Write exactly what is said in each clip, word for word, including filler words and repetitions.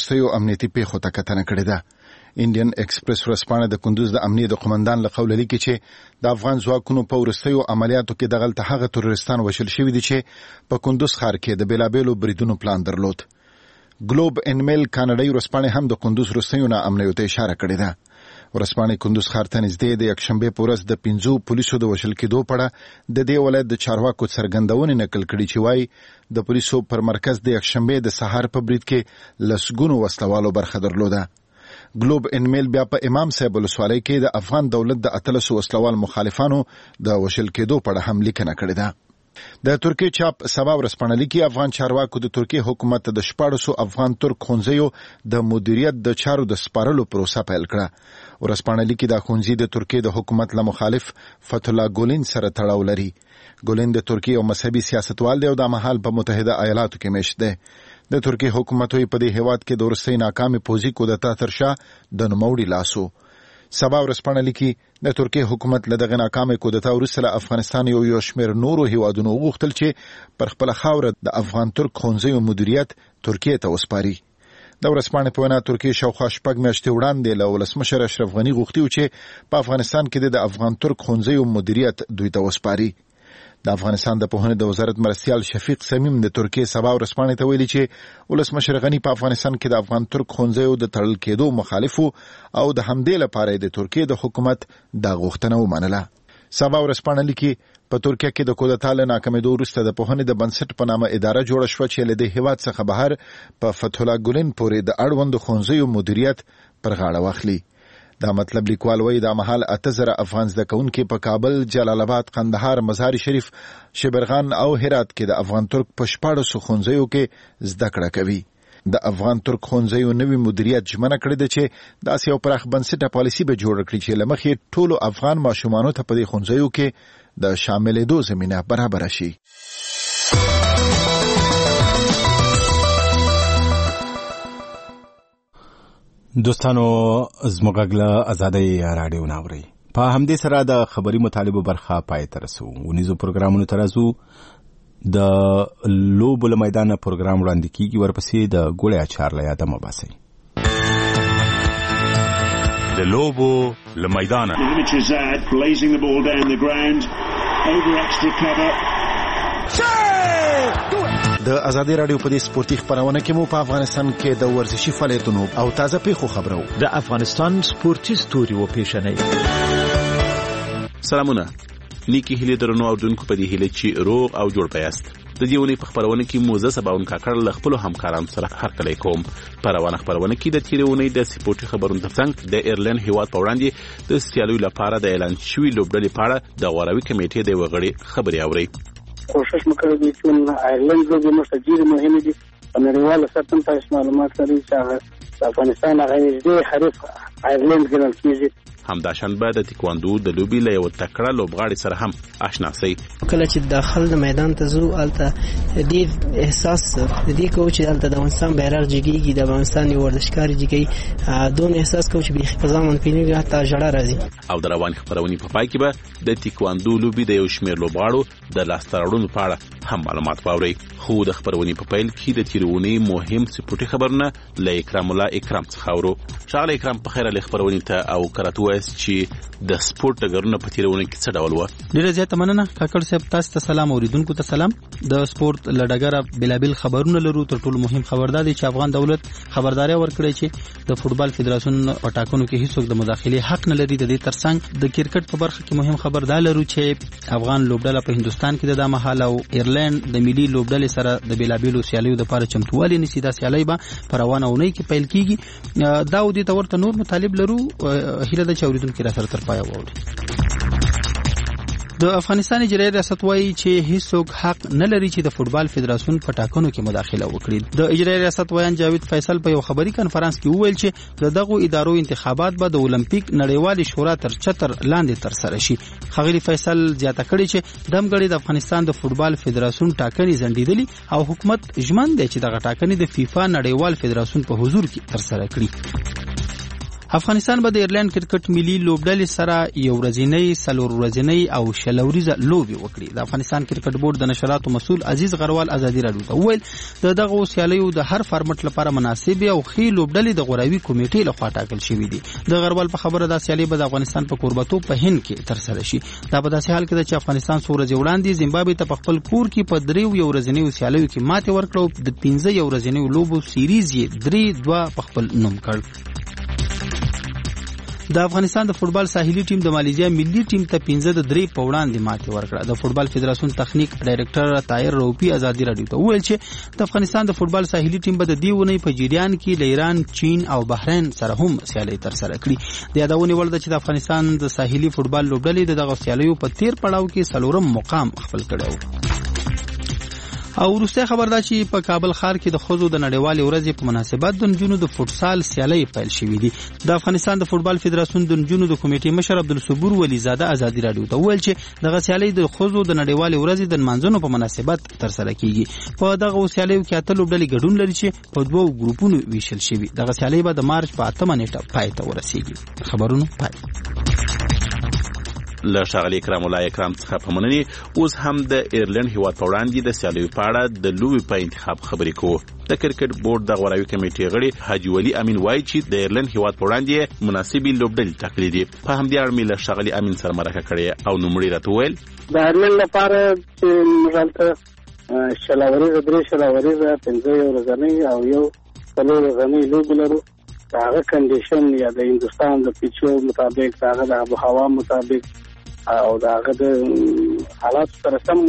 وروستیو امنیتي پیښو ته کتنه کړې ده. انډین ایکسپریس ورځپاڼه د کندوز د امنیه د قومندان له قوله لیکي چې د افغان ځواکونو په وروستیو عملیاتو کې دغلته هغه تروریستان وشل شوي دي چې په کندوز ښار کې د بیلابیلو بریدونو پلان درلود. ګلوب ان میل کاناډایي ورځپاڼه هم د کندوز وروستیو نه امنیو ته اشاره کړې ده. ورځپاڼه کندوز ښار ته نږدې د یکشنبه په ورځ د پنځو پولیسو د وشل کېدو په اړه د دې ولایت د چارواکو څرګندونې نقل کړي چې وايي د پولیسو پر مرکز د یکشنبه د سهار په برید کې لسګونو وسلوالو برخه درلوده. ګلوب ان میل بیا په امام صاحب ولسوالۍ کې د افغان دولت د اتلسو وسلوال مخالفانو د وشل کېدو په اړه هم لیکنه کړې ده. د ترکیه چاپ سبا ورځپاڼه لیکي افغان چارواکو د ترکیه حکومت د شپاړسو افغان ترک ښوونځیو د مدیریت د چارو د سپارلو پروسه پیل کړه. ورځپاڼه لیکي دا ښوونځي د ترکیه د حکومت له مخالف فتح الله ګولین سره تړاو لري. ګولین د ترکیه یو مذهبي سیاستوال دی او د مهال په متحده ایالاتو کې مېشت دی. د ترکیه حکومت په دې هیواد کې د ورستۍ ناکامې پوځي کودتا تر شا د نوموړي لاسو. سبا ورځپاڼه لیکي د ترکیه حکومت له دغه ناکامې کودتا وروسته له افغانستان یو یو شمېر نورو هیوادونو وغوښتل چې پر خپله خاوره د افغان ترک ښوونځیو مدیریت ترکیه ته وسپاري. د ورځپاڼې په وینا ترکیه شاوخوا شپږ میاشتې وړاندې له ولسمشر اشرف غني غوښتي و چې په افغانستان کې د افغان ترک ښوونځیو مدیریت دوی ته وسپاري. د افغانستان د پوهنې د وزارت مرستیال شفیق سمیم د ترکیه سبا ورځپاڼې ته ویلي چې ولسمشر غني په افغانستان کې د افغان ترک ښوونځیو د تړل کېدو مخالف او د همدې لپاره د ترکیه د حکومت دا غوښتنه ومنله. سبا ورځپاڼه لیکي په ترکیه کې د کودتا له ناکامېدو وروسته د پوهنې د بنسټ په نامه اداره جوړه شوه چې له دې هیواد څخه بهر په فتح الله ګولین پورې د اړوندو ښوونځیو مدیریت پر غاړه واخلي. دا مطلب لیکوال وایي دا مهال اته زره افغان زده کوونکي په کابل، جلال آباد، قندهار، مزار شریف، شبرغان او هرات کې د افغان ترک په شپاړسو ښوونځیو کې زده کړه کوي. د افغان ترک ښوونځیو نوي مدیریت ژمنه کړې ده چې داسې یو پراخ بنسټه پالیسي به جوړه کړي چې له مخې ټولو افغان ماشومانو ته په دې ښوونځیو کې د شاملېدو زمینه برابره شي. دوستانو زموږ غږ له ازادۍ راډیو نه اورئ. په همدې سره د خبري مطالبو برخه پای ته رسو. ونیزو پروګرامونو ته راځو. د لوبو له میدانه پروګرام وړاندې کیږي، ورپسې د ګوړې اچار له یاده مه باسئ. د لوبو له میدانه د ازادي رادیو په دې سپورتي خبرونه کې مو په افغانستان کې د ورزشي فعالیتونو او تازه پیښو خبرو. د افغانستان سپورتي ستوري و پیژنئ. سلامونه. نیکی هیله درنو اورونکو په دې هیله چې روغ او جوړ پیاست. د دې ونې په خبرونه کې موزه سباون کاکړ له خپل همکارانو سره هرکلی کوم. په روانه خبرونه کې د تیرې ونې د سپورتي خبرونو ترڅنګ د ایرلند هیواد په وړاندې د سیالیو لپاره د اعلان شوي لوبډلې په اړه د غوراوي کمیټې د وغړي خبري اوري. کوشش وکړو چې ایرلند لوبې مشته ډېرې مهمې دي. په نړیواله سطح هم تاسو معلومات لرئ چې هغه د افغانستان هغه نږدې حریف ایرلند ګڼل کېږي. همداشان به د تکواندو د لوبي له یو تکړه لوبغاړي سره هم آشنا سي. کله چې داخل د میدان ته ځو الته ډېر احساس د دې کوم چې الته د افغانستان بیرغ جګیږي، د افغانستان یو ورزشکار جګي، دوم احساس کوم چې به په ځامن پیلېږي حتی ژړا راځي. او د روان خبرونې په پای کې به د تکواندو لوبي د یو شمېر لوبغاړو د لاسته راوړنو په اړه هم معلومات واورئ. خو د خبرونې په پیل کې د تیرونې مهم سپورتي خبرونه له اکرام الله اکرام څخه اورو. شاله اکرام په خیره له خبرونې ته او کراتو چې د سپورت ډګرونه په تیرونه کې څه ډول و. ډیره زیاته مننه کاکړ صاحب. تاسو ته سلام، اوریدونکو ته سلام. د سپورت لډګره بلابل خبرونه لرو. تر ټولو مهم خبردار دی چې افغان دولت خبرداري ورکړي چې د فوتبال فدراسیون په ټاکنو کې هیڅوک د مداخله حق نه لري. د دې ترڅنګ د کرکټ په برخه کې مهم خبردار لرو چې افغان لوبډله په هندستان کې د دمحال او ایرلند د ملي لوبډلې سره د بلابل سیالیو د لپاره چمتووالی نسی. دا سیالي به په روانه اونۍ کې پیل کیږي. دا ودی ته ورته نور مطالب لرو. هیله ده چې اوریدونکو را سره تر پایه واوري. د افغانستان اجرایي ریاست وایي چې هیڅوک حق نه لري چې د فوتبال فدراسیون په ټاکنو کې مداخله وکړي. د اجرایي ریاست وایي جاوید فیصل په یو خبري کانفرنس کې وویل چې د دغه ادارو انتخابات به د اولمپیک نړیوال شورا تر چتر لاندې تر سره شي. خغلی فیصل زیاته کړي چې دمګړي د افغانستان د فوتبال فدراسیون ټاکنې ځنډېدلې او حکومت ژمن دی چې دغه ټاکنې د فیفا نړیوال فدراسیون په حضور کې تر سره کړي. افغانستان به د ایرلند کرکټ ملي لوبډلې سره یو ورځنی سلور ورځنی او شلوريزه لوبي وکړي. د افغانستان کرکټ بورډ د نشراتو مسؤل عزیز غروال ازادي راډیو ته وویل د دغه سیالیو د هر فارمټ لپاره مناسب او خې لوبډلې د غوراوي کمیټې لخوا ټاکل شوې دي. د غروال په خبره د سیالي به د افغانستان په کوربتو په هند کې تر سره شي. دا په داسې حال کې چې افغانستان څو ورځې وړاندې زیمبابوې ته په خپل کور کې په دریو یو ورځنیو سیالیو کې ماتې ورکړه، د پنځه یو ورځنیو لوبو سیریز یې درې دوه په خپل نوم کړ. د افغانستان د فوتبال ساحلي ټیم د مالیزیا ملي ټیم ته پنځه د درې په وړاندې ماتې ورکړه. د فوتبال فدراسیون تخنیک ډایرکټر طاهر روپي ازادي راډیو ته وویل چې د افغانستان د فوتبال ساحلي ټیم به د دې ونې په جریان کې له ایران، چین او بحرین سره هم سیالي تر سره کړي. د یادونې وړ ده چې د افغانستان د ساحلي فوتبال لوبډلې د دغه سیالیو په تیر پړاو کې څلورم مقام خپل کړی و. او وروسته خبر ده چې په کابل ښار کې د ښځو د نړیوالې ورځې په مناسبت د نجونو د فوټسال سیالۍ پیل شوې دي. د افغانستان د فوټبال فدراسیون د نجونو د کمیټې مشر عبدالصبور ولیزاده ازادي راډیو ته وویل چې دغه سیالۍ د ښځو د نړیوالې ورځې د نمانځنو په مناسبت ترسره کیږي. په دغه سیالیو کې اته لوبډلې ګډون لري چې په دوو ګروپونو ویشل شوي. دغه سیالۍ به د مارچ په اتمه نیټه پای ته ورسیږي. خبرونه پای. له ښاغلي اکرام الله اکرام څخه په مننې اوس هم د ایرلند هیواد په وړاندې د سیالیو په اړه د لوبې په انتخاب خبرې کوو. د کرکټ بورډ د غوراوي کمیټې غړي حاجي ولی امین وایي چې د ایرلند هیواد په وړاندې مناسبې لوبډلې ټاکلې دي. په همدې اړه مې له ښاغلي امین سره مرکه کړې او نوموړي راته وویل د ایرلند لپاره چې موږ هلته شلاوریزه درې شلاوریزه پنځه یو ورځنۍ او یو څلور ورځنۍ لوبې لرو. د هغه کنډیشن یا د هندوستان د پیچو مطابق، د هغه د آب و هوا مطابق او د هغه د حالات سره سم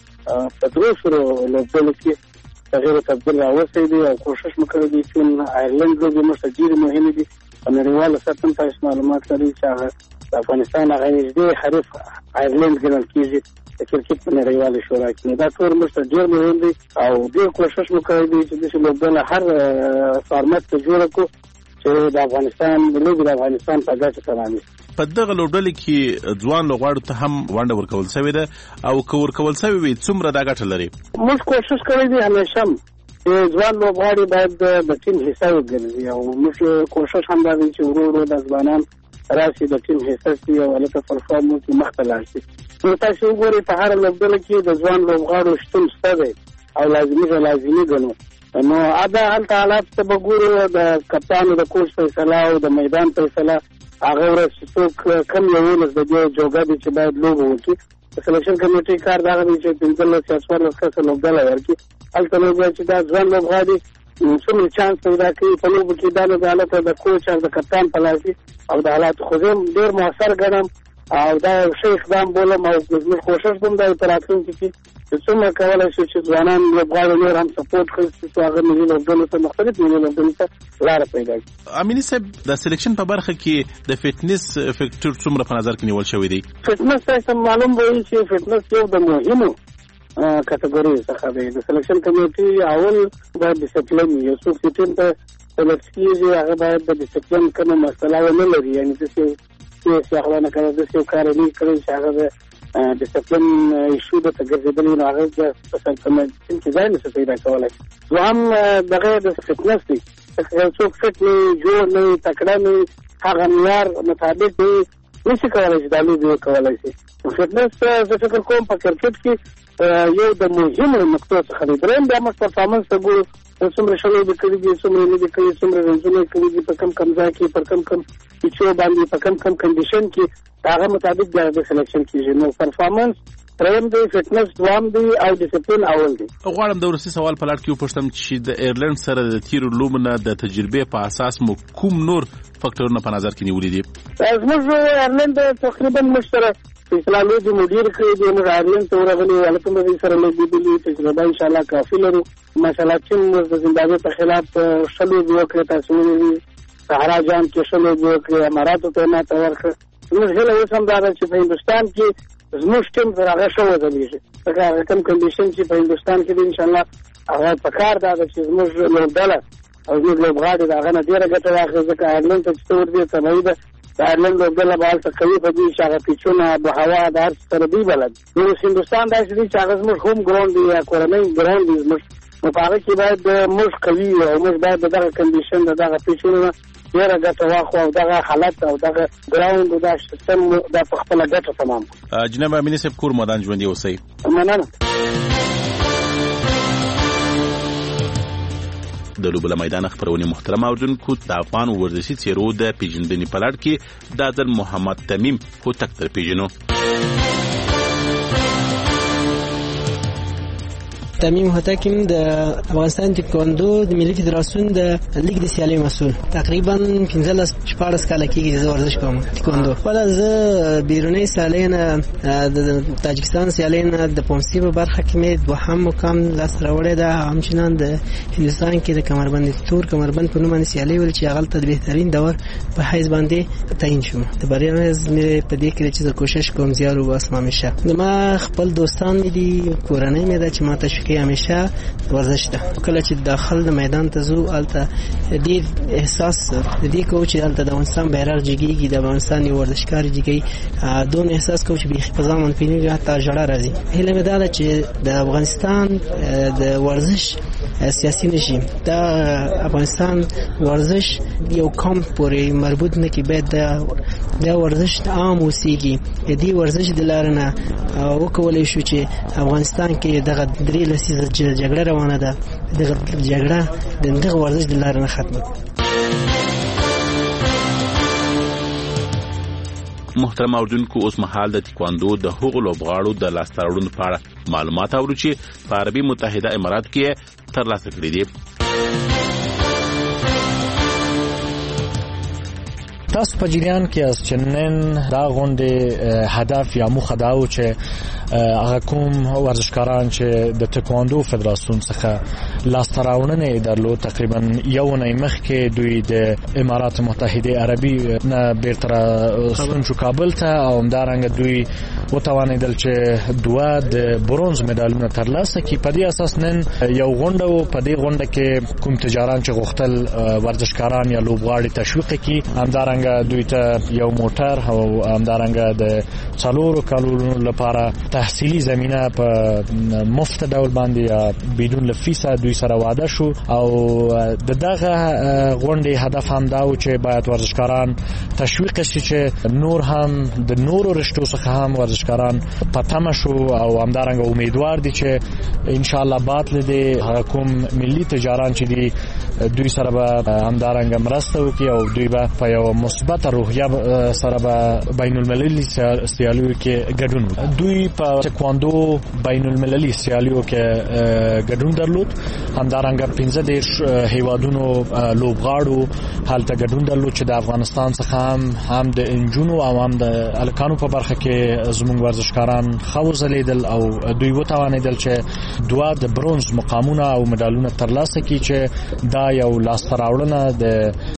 په درو سرو لوبډلو کې تغیر تبدیل راوستی دی او کوشش مو کړی دی چې ایرلند لوبې موږ ته ډېرې مهمې دي. په نړیواله سطح هم تاسو معلومات لرئ چې هغه د افغانستان هغه نږدې حریف ایرلند ګڼل کېږي د کرکټ په نړیواله شورا کې. دا ټول موږ ته ډېر مهم دی او ډېر کوشش مو کړی دی چې داسې لوبډله هر فارمټ ته جوړه کړو چې د افغانستان د لوبې د افغانستان په ګټه سره رانیسي. په دغه لوبډلې کې ځوان لوبغاړو ته هم ونډه ورکول شوې ده او که ورکول شوې وي څومره دا ګټه لري؟ موږ کوشش کړی دی همیشه چې ځوان لوبغاړي باید د ټیم حصه وګرځي او موږ کوشش هم دا دی چې ورو ورو د ځوانان راشي د ټیم حصه شي او هلته پرفارم وکړي، مخته لاړ شي. نو تاسو وګورئ په هره لوبډله کې د ځوان لوبغاړو شتون شته دی او لازمي ده لازمي ګڼو. نو ادا هلته حالات ته به ګورو د کپتان د کوچ فیصله او د میدان فیصله هغه ورځ چې څوک کم یولس د دې جوګه دي چې باید لوبه وکړي. د سلیکشن کمیټې کار دغه دی چې پنځلس یا څوارلس کسه لوبډله ورکړي. هلته لوبه چې دا ځوان لوبغاړي څومره چانس پیدا کوي په لوبو کې، دا د حالت د کوچ او د کپتان په لاس او د حالات خو زه ډېر مؤثر ګڼم او دا یو ښه اقدام بولم او زموږ کوشش به هم دا په راتلونکي کې چې څومره کولی شو چې ځوانان لوبغاړي نور هم سپورټ کړي چې هغه ملي لوبډلو ته مختلف ملي لوبډلو ته لاره پیدا کړي. امیني صاحب د سلیکشن په برخه کې د فټنس فیکټور څومره په نظر کې نیول شوی دی؟ فټنس تاسو معلوم وایي چې فټنس یو د مهمو کټګوري څخه دی. د سلیکشن کمیټې اول باید ډیسپلین یو څوک چې ټیم ته سلیکټ کېږي هغه باید د ډیسپلین کومه مسله ونه لري، یعنې داسې سیاسي اخلاق کړی داسې یو کار نه کړی چې هغه د ډیسپلین ایشو د ګرځېدلي نو هغه په سلیکشن کې ځای نشي پیدا کولی. دوهم دغه د فټنس دی، یو څوک فټ نه وي، جوړ نه وي، تکړه نه وي، هغه معیار مطابق دی نشي کولی چې دا لوبې وکولی شي. فټنس زه فکر کوم په کرکټ کې یو د مهمو نقطو څخه دی. درېیم بیا موږ پرفارمنس ته ګورو، څومره ښه لوبې کړي دي، څومره نه دي کړي، څومره رنزونه یې کړي دي، په کم کم ځای کې، پر کم کم پیچو باندې، په کم کم کنډیشن کې، هغه مطابق بیا د سلیکشن کېږي. نو پرفارمنس درېیم دی، فټنس دوام دی او ډیسپلین اول دی. غواړم د وروستي سوال په لړ کې وپوښتم چې د ایرلند سره د تیرو لوبو نه د تجربې په اساس مو کوم نور فکټورونه په نظر کې نیولي دي؟ زموږ ایرلند تقریبا موږ سره فیصله لوبې مدیر کړی دی، موږ ایرلند ته ورغلي، هلته مو دوی سره لوبېدلي، تجربه انشاءالله کافي لرو. ماشاءالله چین موږ د زیمبابوې په خلاف ښه لوبې وکړې، تاسو ولیدلي سهارا جام کې ښه لوبې وکړې، اماراتو ته یې ماته ورکړه. زموږ هیله اوس هم دا ده چې په هندوستان کې زموږ ټیم تر هغه ښه وځلېږي، ځکه هغه کوم کنډیشن چې په هندوستان کې دی انشاءالله هغه په کار دا ده چې زموږ لوبډله او زموږ لوبغاړي د هغه نه ډېره ګټه واخلي، ځکه ایرلند ته چې ته ورځې طبیعي ده د ایرلند لوبډله به هلته قوي په دي چې هغه پیچونه، آب و هوا د هر څه سره دوی بلد. نو اوس هندوستان داسې دی چې هغه زموږ هوم ګراونډ دی یا کورنۍ ګراونډ دی زموږ، نو په هغه کې باید موږ قوي او موږ باید دغه کنډیشن دغه پیچونه ډېره ګټه واخلو او دغه حالت او دغه ګراوند او دغه سیستم د په خپله ګټه تمام جناب امیني صاحب کور مدان ژوندي اوسئ. مننه. د لوبو له میدان خبرونه محترم اوردونکو د افغان ورزشي څیرو د پیژندنې په لړ کې د ځل محمد تمیم هوتک تر پیژنو. تمیم هوتک د افغانستان تکواندو د ملي فدراسیون د لیګ د سیالۍ مسؤل تقریبا پنځلس شپاړس کاله کېږي چې ورزش کوم تکواندو. خپله زه بیرونی سیالۍ نه د تاجکستان سیالۍ نه د پومسي په برخه کې مې دوهم مقام لاسته راوړی ده. همچنان د هندوستان کې د کمربند تور کمربند په نوم باندې سیالۍ ول چې هغلته د بهترین دور په حیث باندې تعیین شوم. د بریا مې په دې کې چې زه کوشش کوم زیار وباسم همیشه. زما خپل دوستان مې دي کورنۍ مې ده چې ما ته کې همیشه ورزش ده. کله چې داخل د میدان ته ځو هلته ډېر احساس د دې کوو چې هلته د افغانستان بیرغ جګېږي، د افغانستان یو ورزشکار جګوي، دون احساس کوو چې بیخي په ځان باندې پوهېږي، حتی ژړا راځي. هیله مې دا ده چې د افغانستان د ورزش سیاسي نشي، دا افغانستان ورزش یو کام پورې مربوط نه کړي، باید دا ورزش عام اوسېږي. د دې ورزش د لارې نه وکولی شو چې افغانستان کې دغه درې لسیزه جګړه روانه ده، دغه جګړه د دغه ورزش د لارې نه ختمه. محترم اوردونکو اوس مهال د تکواندو د هغو لوبغاړو د لاسته راوړنو په اړه معلومات اورو چې په عربي متحده امارات کې ترلاسه کړي دي. تاسو په جریان کې از چنن دا غونډه هدف یا موخه دا و چې هغه کوم ورزشکاران چې د تکواندو فدراسیون څخه لاسته راوړنې درلود تقریبا یو نه مخکې دوی د امارات متحده عربي نه بیرته ستون شو کابل ته او همدارنګه دوی وتوانېدل چې دوه د برونز مډالونه ترلاسه کړي. په دې اساس نن یو غونډه و. په دې غونډه کې کوم تجاران چې غوښتل ورزشکاران یا لوبغاړي تشویق کړي، همدارنګه دوی ته یو موټر او همدارنګه د څلورو کالونو لپاره تحصیلي زمینه په مفت ډول باندې یا بدون فیسه دوی سره وعده شو. او د دغه غونډې هدف هم دا و چې باید ورزشکاران تشویق شي چې نور هم د نورو رشتو څخه هم ورزشکاران په تمه شو او همدارنګه امیدوار دي چې ان شاء الله بعد له هغه کوم ملي تجاران چې دي دوی سره به همدارنګه مرسته وکړي او دوی به په یو مثبت روحیه سره به بین المللي سیالیو کې ګډون وکړي. دوی په تکواندو بین المللي سیالیو کې ګډون درلود، همدارنګه پنځه دېرش هیوادونو لوبغاړو هلته ګډون درلود چې د افغانستان څخه هم هم د انجونو او هم د الکانو په برخه کې زموږ ورزشکاران ښه وځلیدل او دوی وتوانېدل چې دوه د برونز مقامونه او مډالونه ترلاسه کړي چې دا یو لاسته راوړنه د